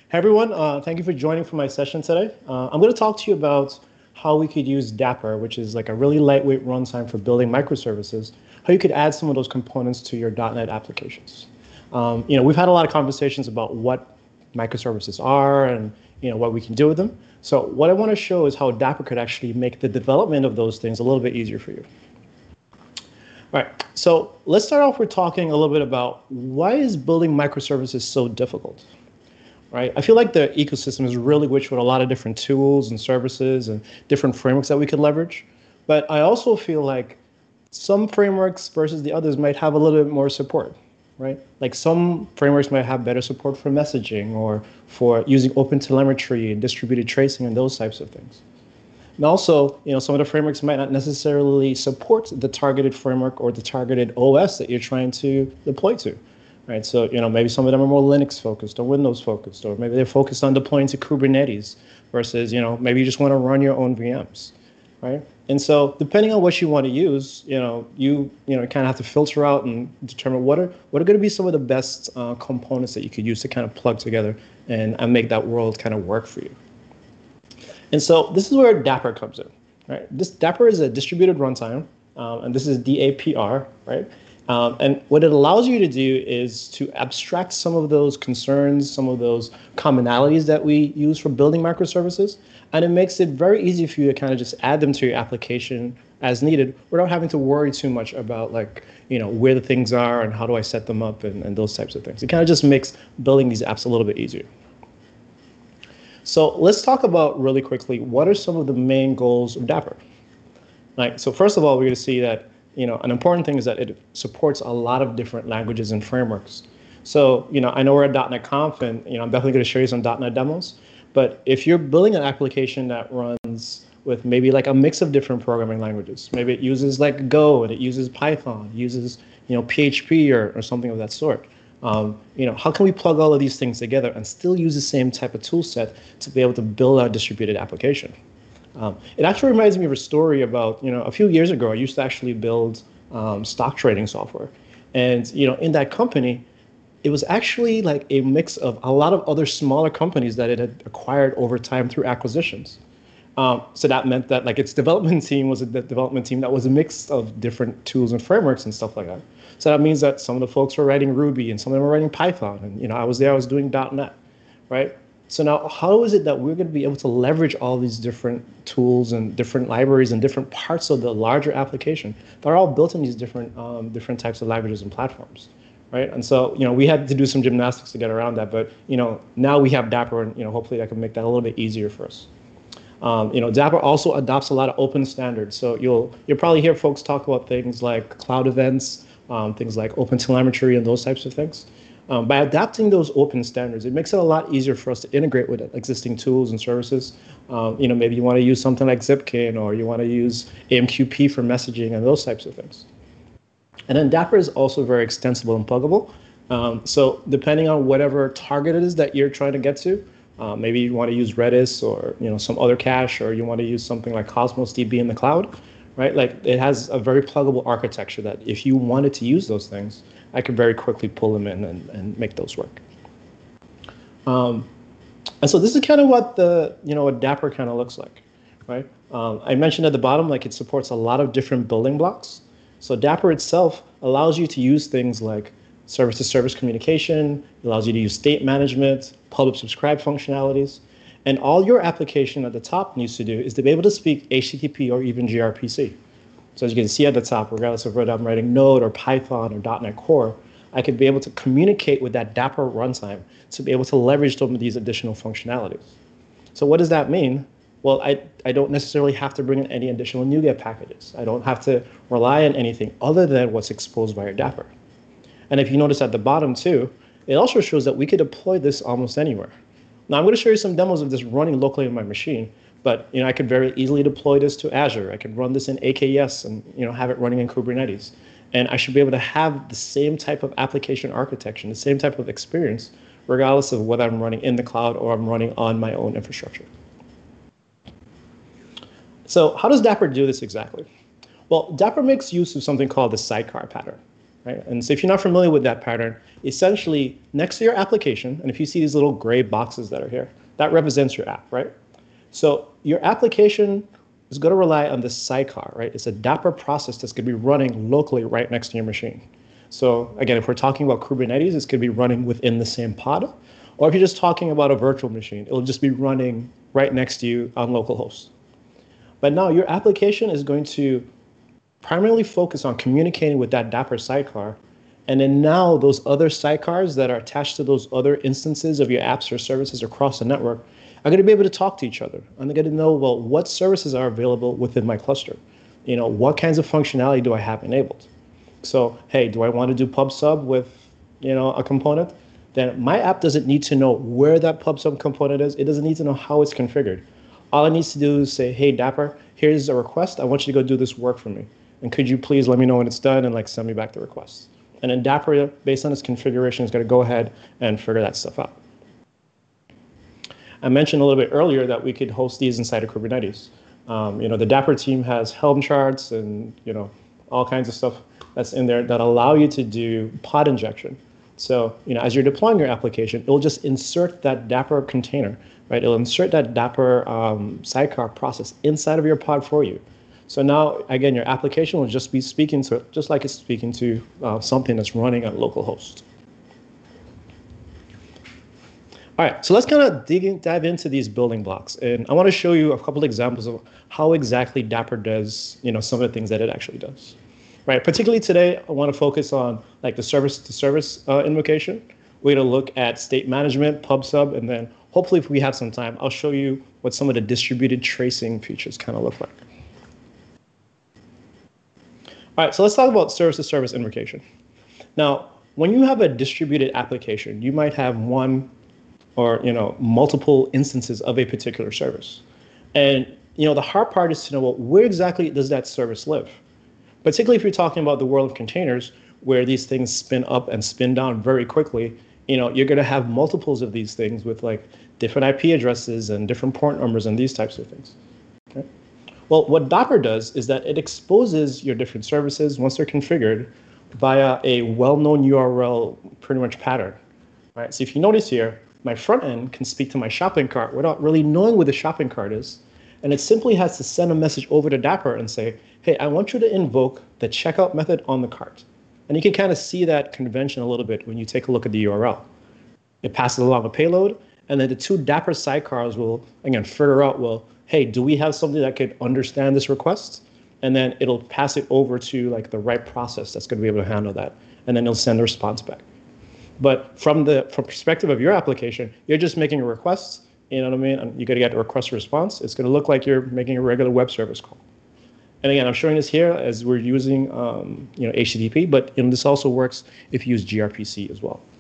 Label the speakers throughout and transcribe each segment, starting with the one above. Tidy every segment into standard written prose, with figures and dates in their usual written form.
Speaker 1: Hey everyone, thank you for joining for my session today. I'm going to talk to you about how we could use Dapper, which is like a really lightweight runtime for building microservices, how you could add some of those components to your .NET applications. We've had a lot of conversations about what microservices are and what we can do with them. So what I want to show is how Dapper could actually make the development of those things a little bit easier for you. All right, so let's start off with talking a little bit about why is building microservices so difficult? Right? I feel like the ecosystem is really rich with a lot of different tools and services and different frameworks that we could leverage. But I also feel like some frameworks versus the others might have a little bit more support, right? Like some frameworks might have better support for messaging or for using open telemetry and distributed tracing and those types of things. And also, some of the frameworks might not necessarily support the targeted framework or the targeted OS that you're trying to deploy to. Right, so maybe some of them are more Linux focused or Windows focused, or maybe they're focused on deploying to Kubernetes versus maybe you just want to run your own VMs, right? And so depending on what you want to use, you kind of have to filter out and determine what are going to be some of the best components that you could use to kind of plug together and make that world kind of work for you. And so this is where Dapper comes in, right? This Dapper is a distributed runtime, and this is DAPR, right? And what it allows you to do is to abstract some of those concerns, some of those commonalities that we use for building microservices. And it makes it very easy for you to kind of just add them to your application as needed without having to worry too much about where the things are and how do I set them up and those types of things. It kind of just makes building these apps a little bit easier. So let's talk about really quickly, what are some of the main goals of Dapper? Right, so first of all, we're going to see that an important thing is that it supports a lot of different languages and frameworks. So, I know we're at .NET Conf, and I'm definitely going to show you some .NET demos. But if you're building an application that runs with maybe like a mix of different programming languages, maybe it uses like Go and it uses Python, uses PHP or something of that sort. How can we plug all of these things together and still use the same type of tool set to be able to build our distributed application? It actually reminds me of a story about, a few years ago, I used to actually build stock trading software. And, in that company, it was actually like a mix of a lot of other smaller companies that it had acquired over time through acquisitions. So that meant that like its development team was a development team that was a mix of different tools and frameworks and stuff like that. So that means that some of the folks were writing Ruby and some of them were writing Python. And, I was doing .NET, right? So now, how is it that we're going to be able to leverage all these different tools and different libraries and different parts of the larger application that are all built in these different types of languages and platforms, right? And so, we had to do some gymnastics to get around that, but now we have Dapper, and hopefully that can make that a little bit easier for us. Dapper also adopts a lot of open standards, so you'll probably hear folks talk about things like cloud events, things like open telemetry and those types of things. By adapting those open standards, it makes it a lot easier for us to integrate with existing tools and services. Maybe you want to use something like Zipkin, or you want to use AMQP for messaging and those types of things. And then Dapper is also very extensible and pluggable. So depending on whatever target it is that you're trying to get to, maybe you want to use Redis or some other cache, or you want to use something like Cosmos DB in the cloud, right? Like it has a very pluggable architecture that if you wanted to use those things, I could very quickly pull them in and make those work. And so this is kind of what what Dapper kind of looks like, right? I mentioned at the bottom, like it supports a lot of different building blocks. So Dapper itself allows you to use things like service-to-service communication, it allows you to use state management, public subscribe functionalities, and all your application at the top needs to do is to be able to speak HTTP or even gRPC. So as you can see at the top, regardless of whether I'm writing Node or Python or .NET Core, I could be able to communicate with that Dapper runtime to be able to leverage some of these additional functionalities. So what does that mean? Well, I don't necessarily have to bring in any additional NuGet packages. I don't have to rely on anything other than what's exposed by your Dapper. And if you notice at the bottom too, it also shows that we could deploy this almost anywhere. Now I'm going to show you some demos of this running locally on my machine, but I could very easily deploy this to Azure. I could run this in AKS and have it running in Kubernetes. And I should be able to have the same type of application architecture, the same type of experience, regardless of whether I'm running in the cloud or I'm running on my own infrastructure. So how does Dapper do this exactly? Well, Dapper makes use of something called the sidecar pattern. right? And so if you're not familiar with that pattern, essentially next to your application, and if you see these little gray boxes that are here, that represents your app, right? So your application is going to rely on this sidecar, right? It's a Dapr process that's going to be running locally right next to your machine. So again, if we're talking about Kubernetes, it's going to be running within the same pod. Or if you're just talking about a virtual machine, it'll just be running right next to you on localhost. But now your application is going to primarily focus on communicating with that Dapr sidecar. And then now those other sidecars that are attached to those other instances of your apps or services across the network are going to be able to talk to each other. And they're going to know, well, what services are available within my cluster? What kinds of functionality do I have enabled? So, hey, do I want to do pub/sub with, a component? Then my app doesn't need to know where that pub/sub component is. It doesn't need to know how it's configured. All it needs to do is say, hey, Dapr, here's a request. I want you to go do this work for me. And could you please let me know when it's done and send me back the request? And then Dapr, based on its configuration, is going to go ahead and figure that stuff out. I mentioned a little bit earlier that we could host these inside of Kubernetes. The Dapr team has Helm charts and all kinds of stuff that's in there that allow you to do pod injection. So as you're deploying your application, it'll just insert that Dapr container, right? It'll insert that Dapr sidecar process inside of your pod for you. So now, again, your application will just be speaking to it, just like it's speaking to something that's running on localhost. All right, so let's kind of dive into these building blocks. And I want to show you a couple examples of how exactly Dapr does, some of the things that it actually does. Right, particularly today, I want to focus on the service-to-service invocation. We're going to look at state management, pub/sub, and then hopefully if we have some time, I'll show you what some of the distributed tracing features kind of look like. All right, so let's talk about service-to-service invocation. Now, when you have a distributed application, you might have one or multiple instances of a particular service. And the hard part is to know, well, where exactly does that service live? Particularly if you're talking about the world of containers, where these things spin up and spin down very quickly, you're going to have multiples of these things with different IP addresses and different port numbers and these types of things. Okay? Well, what Dapr does is that it exposes your different services once they're configured via a well-known URL pretty much pattern. Right? So if you notice here, my front end can speak to my shopping cart without really knowing where the shopping cart is. And it simply has to send a message over to Dapr and say, hey, I want you to invoke the checkout method on the cart. And you can kind of see that convention a little bit when you take a look at the URL. It passes along a payload, and then the two Dapr sidecars will, again, figure out, well, hey, do we have something that could understand this request? And then it'll pass it over to the right process that's going to be able to handle that. And then it'll send a response back. But from perspective of your application, you're just making a request. You know what I mean? And you got to get a request response. It's going to look like you're making a regular web service call. And again, I'm showing this here as we're using HTTP, but this also works if you use gRPC as well.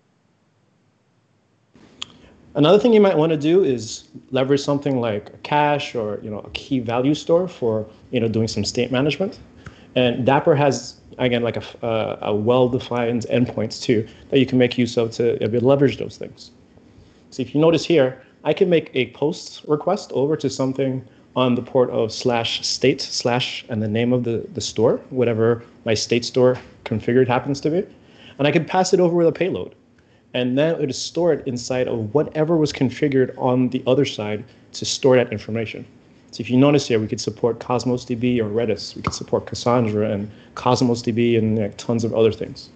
Speaker 1: Another thing you might want to do is leverage something like a cache or a key value store for doing some state management. And Dapr has, again, a well-defined endpoints too that you can make use of to leverage those things. So if you notice here, I can make a post request over to something on the port of /state/ and the name of the store, whatever my state store configured happens to be. And I can pass it over with a payload. And then it is stored inside of whatever was configured on the other side to store that information. So if you notice here, we could support Cosmos DB or Redis. We could support Cassandra and Cosmos DB and tons of other things.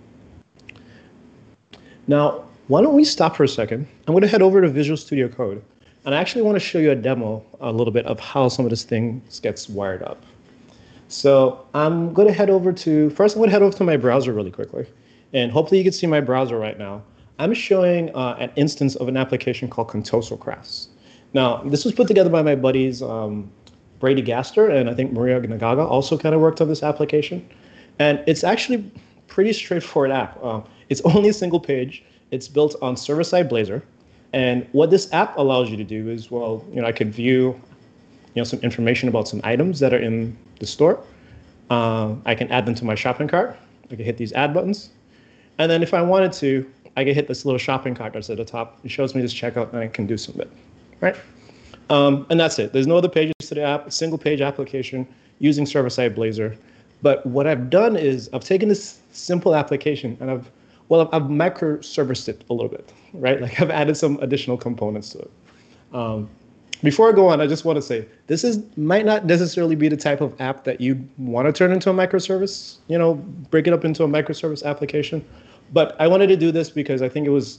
Speaker 1: Now, why don't we stop for a second? I'm going to head over to Visual Studio Code. And I actually want to show you a demo a little bit of how some of this things gets wired up. So I'm going to head over to my browser really quickly. And hopefully you can see my browser right now. I'm showing an instance of an application called Contoso Crass. Now, this was put together by my buddies, Brady Gaster, and I think Maria Nagaga also kind of worked on this application. And it's actually pretty straightforward app. It's only a single page. It's built on server-side Blazor. And what this app allows you to do is, well, I could view, some information about some items that are in the store. I can add them to my shopping cart. I can hit these add buttons. And then if I wanted to, I can hit this little shopping cart that's at the top. It shows me this checkout, and I can do some bit, right? And that's it. There's no other pages to the app. A single page application using server-side Blazor. But what I've done is I've taken this simple application and I've microserviced it a little bit, right? Like I've added some additional components to it. Um, Before I go on, I just want to say might not necessarily be the type of app that you want to turn into a microservice, break it up into a microservice application. But I wanted to do this because I think it was,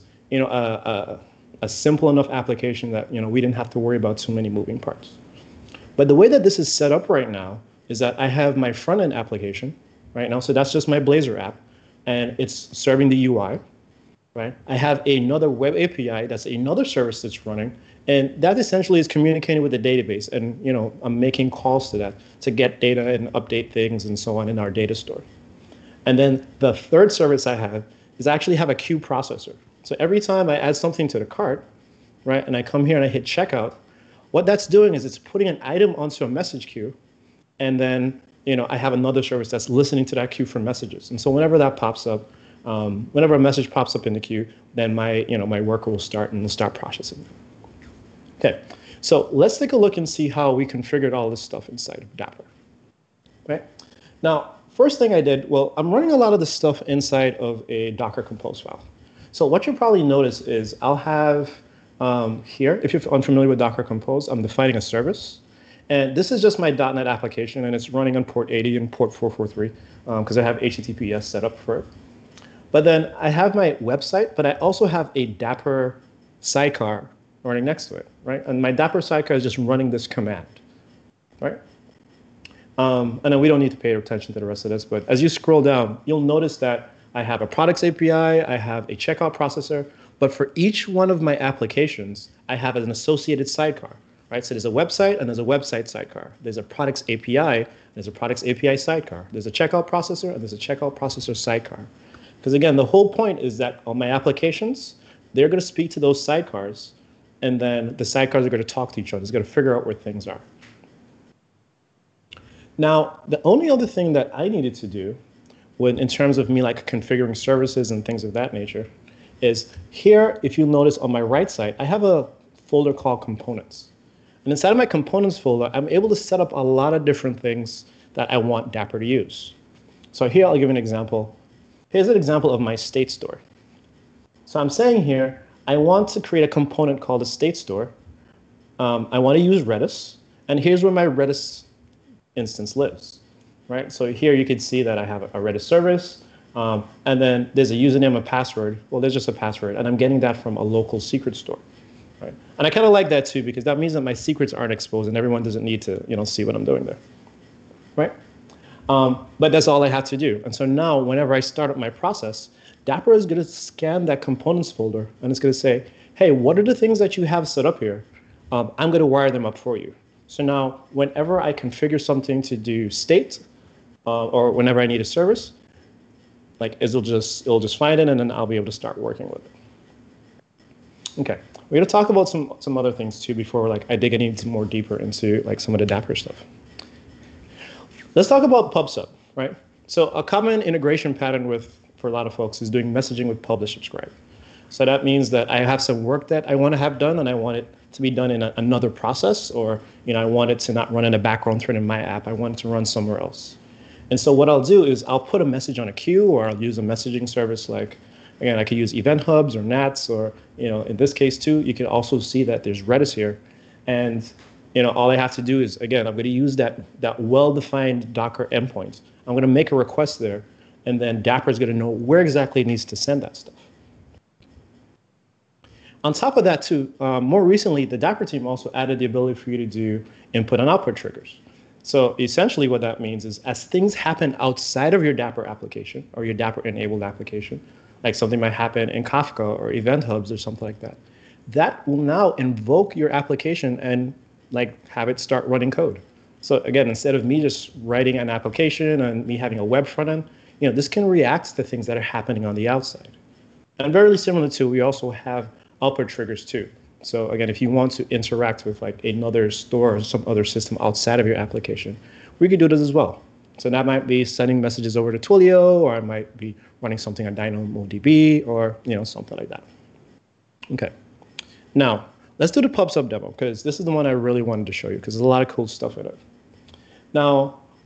Speaker 1: a simple enough application that, we didn't have to worry about too many moving parts. But the way that this is set up right now is that I have my front end application right now. So that's just my Blazor app and it's serving the UI, right? I have another web API that's another service that's running. And that essentially is communicating with the database. And, I'm making calls to that to get data and update things and so on in our data store. And then the third service I have is I actually have a queue processor. So every time I add something to the cart, right, and I come here and I hit checkout, what that's doing is it's putting an item onto a message queue. And then, I have another service that's listening to that queue for messages. And so whenever that pops up, whenever a message pops up in the queue, then my worker will start and will start processing. Okay, so let's take a look and see how we configured all this stuff inside of Dapper. Right? Now, first thing I did, I'm running a lot of this stuff inside of a Docker Compose file. So what you'll probably notice is I'll have here, if you're unfamiliar with Docker Compose, I'm defining a service. And this is just my .NET application, and it's running on port 80 and port 443 because I have HTTPS set up for it. But then I have my website, but I also have a Dapper sidecar running next to it, right? And my Dapper sidecar is just running this command, right? And then we don't need to pay attention to the rest of this, but as you scroll down, you'll notice that I have a products API, I have a checkout processor, but for each one of my applications, I have an associated sidecar, right? So there's a website and there's a website sidecar. There's a products API, and there's a products API sidecar. There's a checkout processor and there's a checkout processor sidecar. Because again, the whole point is that on my applications, they're going to speak to those sidecars, and then the sidecars are going to talk to each other. It's going to figure out where things are. Now, the only other thing that I needed to do in terms of me like configuring services and things of that nature is here, if you notice on my right side, I have a folder called components. And inside of my components folder, I'm able to set up a lot of different things that I want Dapper to use. So here, I'll give an example. Here's an example of my state store. So I'm saying here, I want to create a component called a state store. I want to use Redis, and here's where my Redis instance lives, right? So here you can see that I have a Redis service, and then there's a username and password. Well, there's just a password, and I'm getting that from a local secret store, right? And I kind of like that too, because that means that my secrets aren't exposed and everyone doesn't need to, see what I'm doing there, right? But that's all I have to do. And so now whenever I start up my process, Dapper is going to scan that components folder, and it's going to say, hey, what are the things that you have set up here? I'm going to wire them up for you. So now whenever I configure something to do state, or whenever I need a service, like it'll just find it, and then I'll be able to start working with it. Okay, we're going to talk about some other things too before I dig any more deeper into some of the Dapper stuff. Let's talk about PubSub, right? So a common integration pattern for a lot of folks is doing messaging with publish subscribe. So that means that I have some work that I want to have done, and I want it to be done in another process, or I want it to not run in a background thread in my app. I want it to run somewhere else. And so what I'll do is I'll put a message on a queue, or I'll use a messaging service like, again, I could use Event Hubs or Nats, or in this case too, you can also see that there's Redis here. And all I have to do is, again, I'm going to use that well-defined Docker endpoint. I'm going to make a request there, and then Dapper is going to know where exactly it needs to send that stuff. On top of that too, more recently, the Dapper team also added the ability for you to do input and output triggers. So essentially what that means is as things happen outside of your Dapper application or your Dapper enabled application, like something might happen in Kafka or Event Hubs or something like that, that will now invoke your application and have it start running code. So again, instead of me just writing an application and me having a web front end, this can react to things that are happening on the outside. And very similar to, we also have output triggers too. So again, if you want to interact with another store or some other system outside of your application, we could do this as well. So that might be sending messages over to Twilio, or I might be running something on DynamoDB, or something like that. Okay. Now, let's do the PubSub demo, because this is the one I really wanted to show you, because there's a lot of cool stuff in it. Now,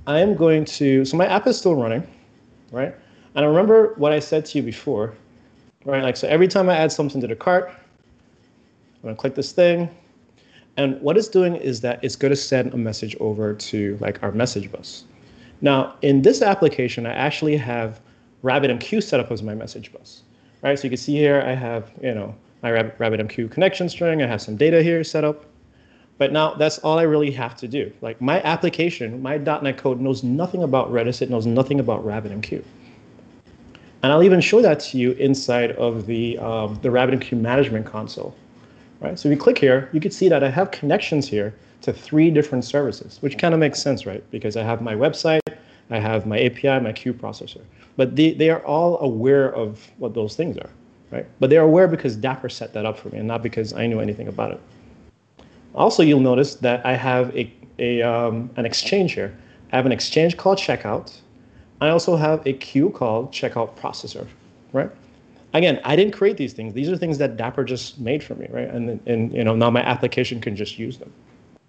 Speaker 1: I am going to, so my app is still running, right? And I remember what I said to you before, right? Like, so every time I add something to the cart, I'm gonna click this thing. And what it's doing is that it's gonna send a message over to like our message bus. Now, in this application, I actually have RabbitMQ set up as my message bus, right? So you can see here, I have, my RabbitMQ connection string. I have some data here set up. But now that's all I really have to do. Like my application, my .NET code knows nothing about Redis. It knows nothing about RabbitMQ. And I'll even show that to you inside of the RabbitMQ management console, right? So if you click here, you can see that I have connections here to 3 different services, which kind of makes sense, right? Because I have my website, I have my API, my queue processor. But they are all aware of what those things are, right? But they're aware because Dapper set that up for me and not because I knew anything about it. Also, you'll notice that I have an exchange here. I have an exchange called checkout. I also have a queue called checkout processor, right? Again, I didn't create these things. These are things that Dapper just made for me, right? And now my application can just use them.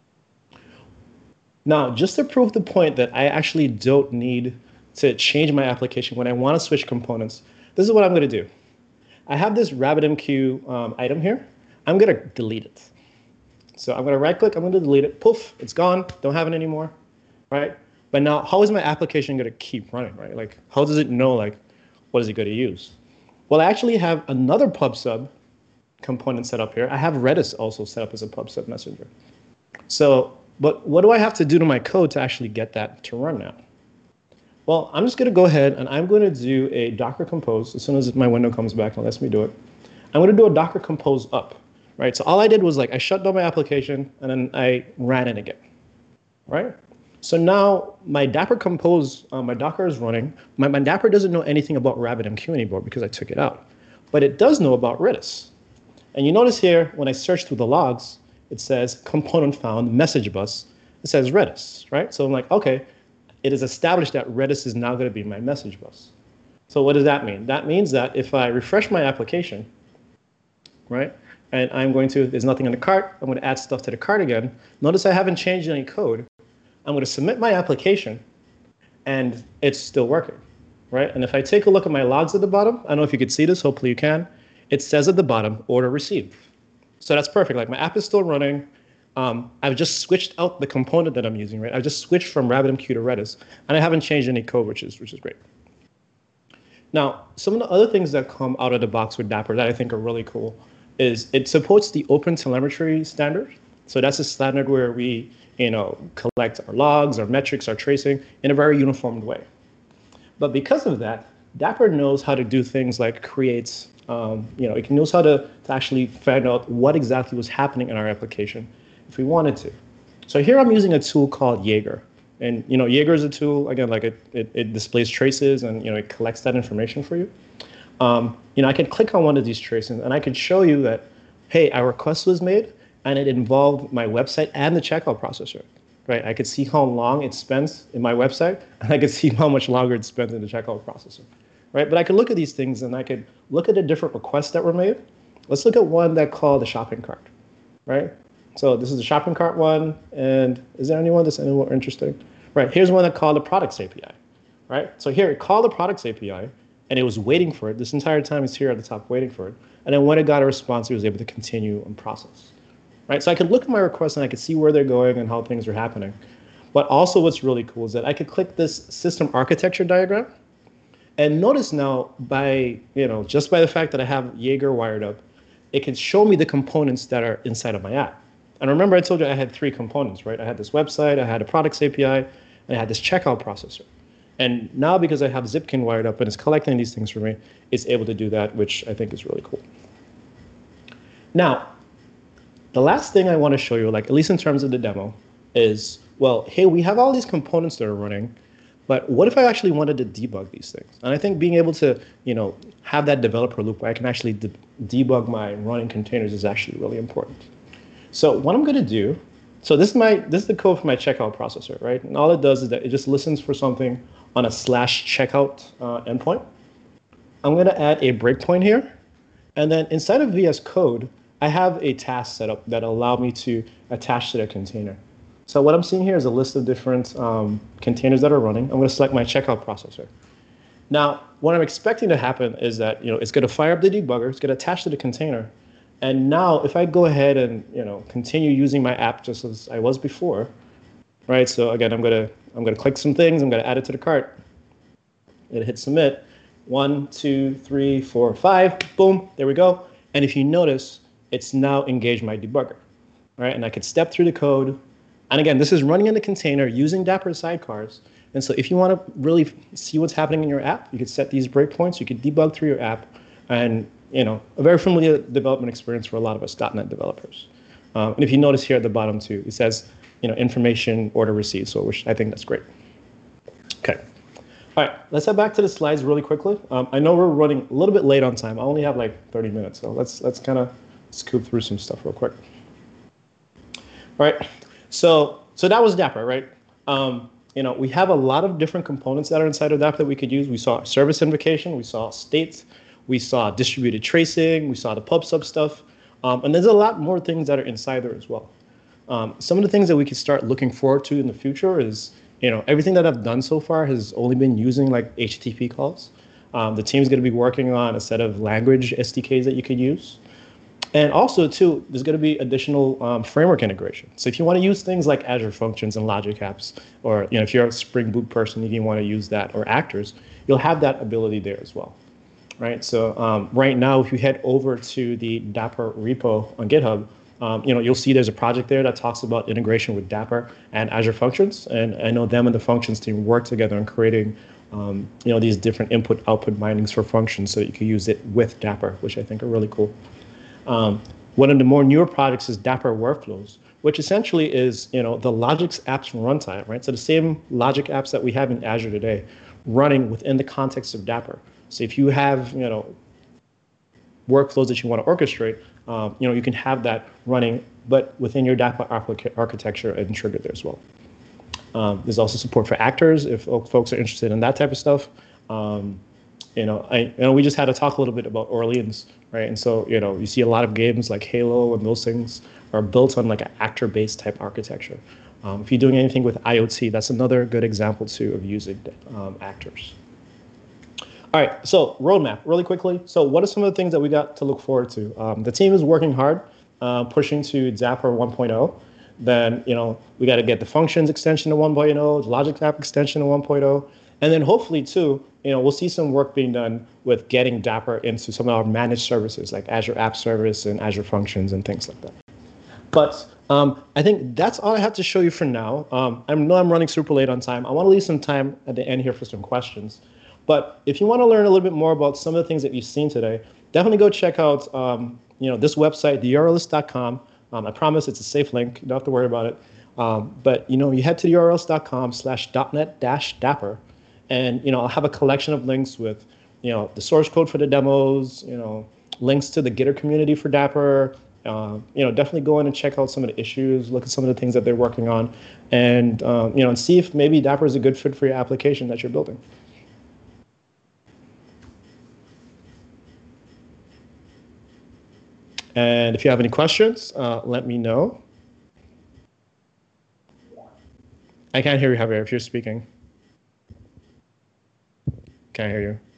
Speaker 1: Now, just to prove the point that I actually don't need to change my application when I want to switch components, this is what I'm going to do. I have this RabbitMQ item here. I'm going to delete it. So I'm going to right-click. I'm going to delete it. Poof, it's gone. Don't have it anymore, right? But now, how is my application going to keep running, right? Like, how does it know, like, what is it going to use? Well, I actually have another PubSub component set up here. I have Redis also set up as a PubSub messenger. So, but what do I have to do to my code to actually get that to run now? Well, I'm just going to go ahead and I'm going to do a Docker Compose as soon as my window comes back and lets me do it. I'm going to do a Docker Compose up, right? So all I did was like I shut down my application and then I ran it again, right? So now my Dapper Compose, my Docker is running. My Dapper doesn't know anything about RabbitMQ anymore because I took it out, but it does know about Redis. And you notice here when I search through the logs, it says component found message bus. It says Redis, right? So I'm like, okay, it is established that Redis is now going to be my message bus. So what does that mean? That means that if I refresh my application, right, and there's nothing in the cart, I'm going to add stuff to the cart again. Notice I haven't changed any code. I'm going to submit my application, and it's still working, right? And if I take a look at my logs at the bottom, I don't know if you could see this, hopefully you can. It says at the bottom, order received. So that's perfect. Like my app is still running. I've just switched out the component that I'm using, right? I've just switched from RabbitMQ to Redis, and I haven't changed any code, which is great. Now, some of the other things that come out of the box with Dapper that I think are really cool is it supports the OpenTelemetry standard. So that's a standard where we collect our logs, our metrics, our tracing in a very uniform way. But because of that, Dapper knows how to do things like create, it knows how to actually find out what exactly was happening in our application if we wanted to. So here I'm using a tool called Jaeger. And Jaeger is a tool, again, like it displays traces and it collects that information for you. I could click on one of these traces and I could show you that, hey, our request was made and it involved my website and the checkout processor, right? I could see how long it spends in my website and I could see how much longer it spends in the checkout processor, right? But I could look at these things and I could look at the different requests that were made. Let's look at one that called the shopping cart, right? So this is the shopping cart one. And is there anyone that's any more interesting? Right, here's one that called the products API, right? So here it called the products API and it was waiting for it. This entire time it's here at the top waiting for it. And then when it got a response, it was able to continue and process, right? So I could look at my requests and I could see where they're going and how things are happening. But also what's really cool is that I could click this system architecture diagram and notice now just by the fact that I have Jaeger wired up, it can show me the components that are inside of my app. And remember I told you I had 3 components, right? I had this website, I had a products API, and I had this checkout processor. And now because I have Zipkin wired up and it's collecting these things for me, it's able to do that, which I think is really cool. Now, the last thing I want to show you, like at least in terms of the demo, is, well, hey, we have all these components that are running, but what if I actually wanted to debug these things? And I think being able to, have that developer loop where I can actually debug my running containers is actually really important. So what I'm going to do, so this is the code for my checkout processor, right? And all it does is that it just listens for something on a /checkout endpoint. I'm going to add a breakpoint here. And then inside of VS Code, I have a task set up that allow me to attach to the container. So what I'm seeing here is a list of different containers that are running. I'm going to select my checkout processor. Now, what I'm expecting to happen is that it's going to fire up the debugger, it's going to attach to the container, and now if I go ahead and continue using my app just as I was before, right? So again, I'm going to click some things, I'm going to add it to the cart, I'm going to hit submit. 1, 2, 3, 4, 5, boom, there we go. And if you notice, it's now engaged my debugger, right? And I could step through the code. And again, this is running in the container using Dapper sidecars. And so if you want to really see what's happening in your app, you could set these breakpoints, you could debug through your app, and a very familiar development experience for a lot of us .NET developers. And if you notice here at the bottom too, it says information order received, so which I think that's great. Okay. All right, let's head back to the slides really quickly. I know we're running a little bit late on time. I only have like 30 minutes, so let's kind of scoop through some stuff real quick. All right, so that was Dapper, right? We have a lot of different components that are inside of Dapper that we could use. We saw service invocation, we saw state, we saw distributed tracing, we saw the pub/sub stuff, and there's a lot more things that are inside there as well. Some of the things that we could start looking forward to in the future is everything that I've done so far has only been using like HTTP calls. The team's going to be working on a set of language SDKs that you could use. And also, too, there's going to be additional framework integration. So if you want to use things like Azure Functions and Logic Apps, or if you're a Spring Boot person, if you want to use that, or actors, you'll have that ability there as well, right? So right now, if you head over to the Dapper repo on GitHub, you'll see there's a project there that talks about integration with Dapper and Azure Functions. And I know them and the Functions team work together on creating these different input-output bindings for functions so you can use it with Dapper, which I think are really cool. One of the more newer projects is Dapper Workflows, which essentially is the Logix apps runtime, right? So the same Logic apps that we have in Azure today running within the context of Dapper. So if you have workflows that you want to orchestrate, you can have that running, but within your Dapper architecture and trigger there as well. There's also support for actors if folks are interested in that type of stuff. We just had to talk a little bit about Orleans, right? And so, you see a lot of games like Halo and those things are built on like an actor-based type architecture. If you're doing anything with IoT, that's another good example too of using actors. All right, so roadmap, really quickly. So what are some of the things that we got to look forward to? The team is working hard, pushing to Dapper 1.0. Then, we got to get the functions extension to 1.0, the Logic App extension to 1.0. And then hopefully, too, we'll see some work being done with getting Dapper into some of our managed services like Azure App Service and Azure Functions and things like that. But I think that's all I have to show you for now. I know I'm running super late on time. I want to leave some time at the end here for some questions. But if you want to learn a little bit more about some of the things that you've seen today, definitely go check out this website, theurls.com. I promise it's a safe link. You don't have to worry about it. But you head to theurls.com/.net-dapper. And I'll have a collection of links with the source code for the demos, links to the Gitter community for Dapper. Definitely go in and check out some of the issues, look at some of the things that they're working on, and and see if maybe Dapper is a good fit for your application that you're building. And if you have any questions, let me know. I can't hear you, Javier, if you're speaking. Can't hear you.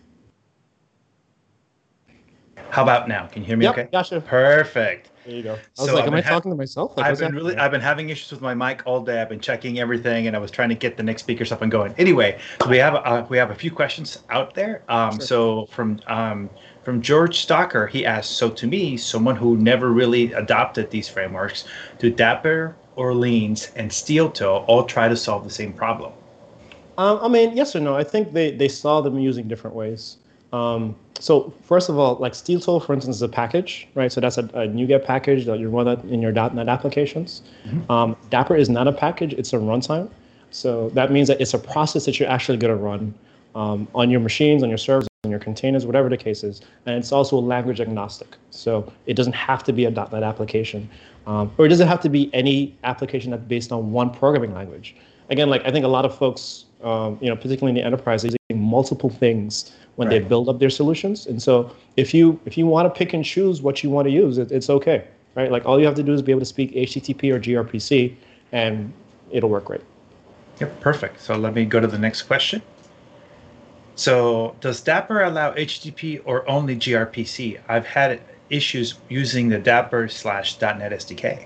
Speaker 2: How about now? Can you hear me okay?
Speaker 1: Gotcha.
Speaker 2: Perfect.
Speaker 1: There you go. I was am I talking to myself?
Speaker 2: I've been having issues with my mic all day. I've been checking everything, and I was trying to get the next speakers up and going. Anyway, so we have a few questions out there.
Speaker 1: Sure.
Speaker 2: So from George Stocker, he asked, so to me, someone who never really adopted these frameworks, do Dapper, Orleans, and SteelToe all try to solve the same problem?
Speaker 1: Yes or no. I think they saw them using different ways. So first of all, like SteelToe, for instance, is a package, right? So that's a NuGet package that you run in your .NET applications. Mm-hmm. Dapper is not a package; it's a runtime. So that means that it's a process that you're actually going to run on your machines, on your servers, on your containers, whatever the case is. And it's also language agnostic. So it doesn't have to be a .NET application, or it doesn't have to be any application that's based on one programming language. Again, like I think a lot of folks, particularly in the enterprise, are using multiple things when they build up their solutions. And so if you want to pick and choose what you want to use, it's okay, right? Like all you have to do is be able to speak HTTP or gRPC, and it'll work great.
Speaker 2: Yep, perfect. So let me go to the next question. So does Dapper allow HTTP or only gRPC? I've had issues using the Dapper/.NET SDK.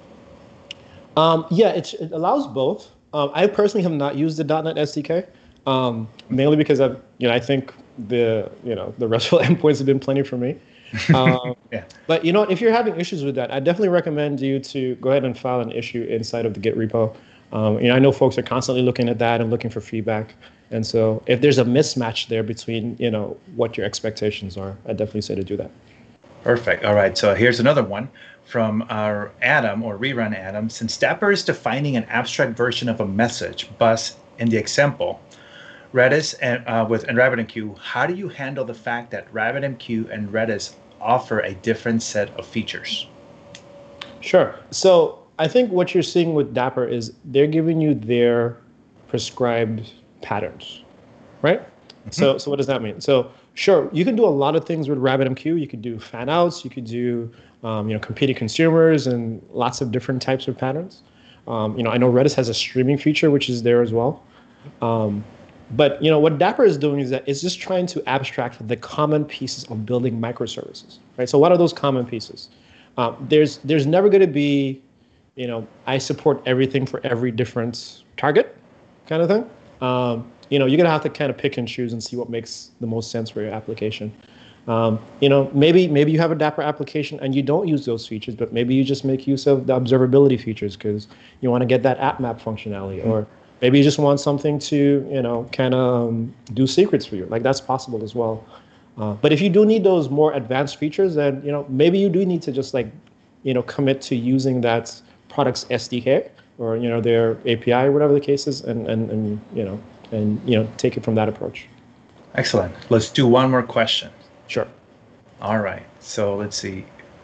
Speaker 1: Yeah, it allows both. I personally have not used the .NET SDK, mainly because I think the RESTful endpoints have been plenty for me.
Speaker 2: Yeah.
Speaker 1: But if you're having issues with that, I definitely recommend you to go ahead and file an issue inside of the Git repo. I know folks are constantly looking at that and looking for feedback. And so if there's a mismatch there between, what your expectations are, I definitely say to do that.
Speaker 2: Perfect. All right. So here's another one from our Adam or rerun Adam. Since Dapper is defining an abstract version of a message bus in the example, Redis and RabbitMQ, how do you handle the fact that RabbitMQ and Redis offer a different set of features?
Speaker 1: Sure. So I think what you're seeing with Dapper is they're giving you their prescribed patterns, right? Mm-hmm. So what does that mean? So sure, you can do a lot of things with RabbitMQ. You could do fan outs. You could do competing consumers and lots of different types of patterns. I know Redis has a streaming feature, which is there as well. But what Dapper is doing is that it's just trying to abstract the common pieces of building microservices, right? So what are those common pieces? There's never going to be, I support everything for every different target kind of thing. You're going to have to kind of pick and choose and see what makes the most sense for your application. Maybe you have a Dapper application and you don't use those features, but maybe you just make use of the observability features because you want to get that app map functionality, or maybe you just want something to, kind of do secrets for you. Like that's possible as well. But if you do need those more advanced features, then, maybe you do need to just commit to using that product's SDK or, their API or whatever the case is and take it from that approach.
Speaker 2: Excellent. Let's do one more question.
Speaker 1: Sure.
Speaker 2: All right. So let's see.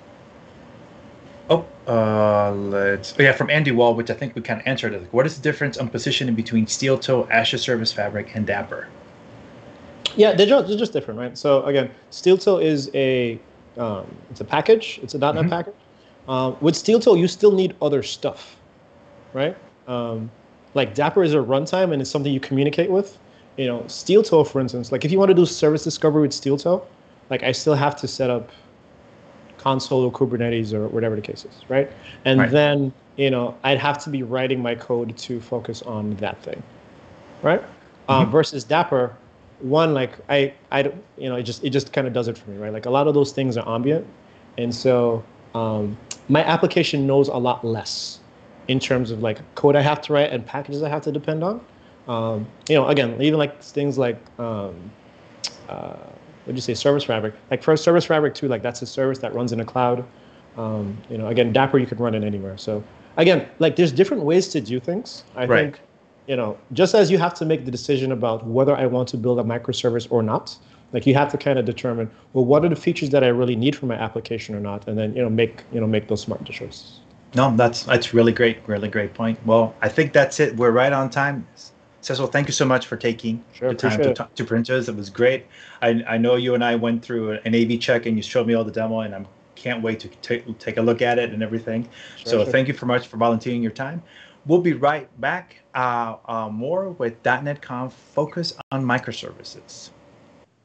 Speaker 2: From Andy Wall, which I think we kind of answered it. What is the difference on positioning between Steel Toe, Azure Service Fabric, and Dapper?
Speaker 1: Yeah, they're just different, right? So again, Steel Toe is it's a package. It's a .NET package. With Steel Toe, you still need other stuff, right? Like Dapper is a runtime and it's something you communicate with. Steel Toe, for instance, like if you want to do service discovery with Steel Toe, like I still have to set up console or Kubernetes or whatever the case is, right? And then, I'd have to be writing my code to focus on that thing, right? Versus Dapper, one, like it just kind of does it for me, right? Like a lot of those things are ambient. And so my application knows a lot less in terms of like code I have to write and packages I have to depend on. Again, even like things like, what'd you say, Service Fabric? Like for Service Fabric 2, like that's a service that runs in a cloud. Again, Dapper, you can run it anywhere. So again, like there's different ways to do things. I think, just as you have to make the decision about whether I want to build a microservice or not, like you have to kind of determine, well, what are the features that I really need for my application or not? And then, make those smart choices.
Speaker 2: No, that's really great point. Well, I think that's it. We're right on time. Cecil, thank you so much for taking the time to print us. It was great. I know you and I went through an A/B check and you showed me all the demo, and I can't wait to take a look at it and everything. Thank you so much for volunteering your time. We'll be right back more with .NET Conf focus on microservices.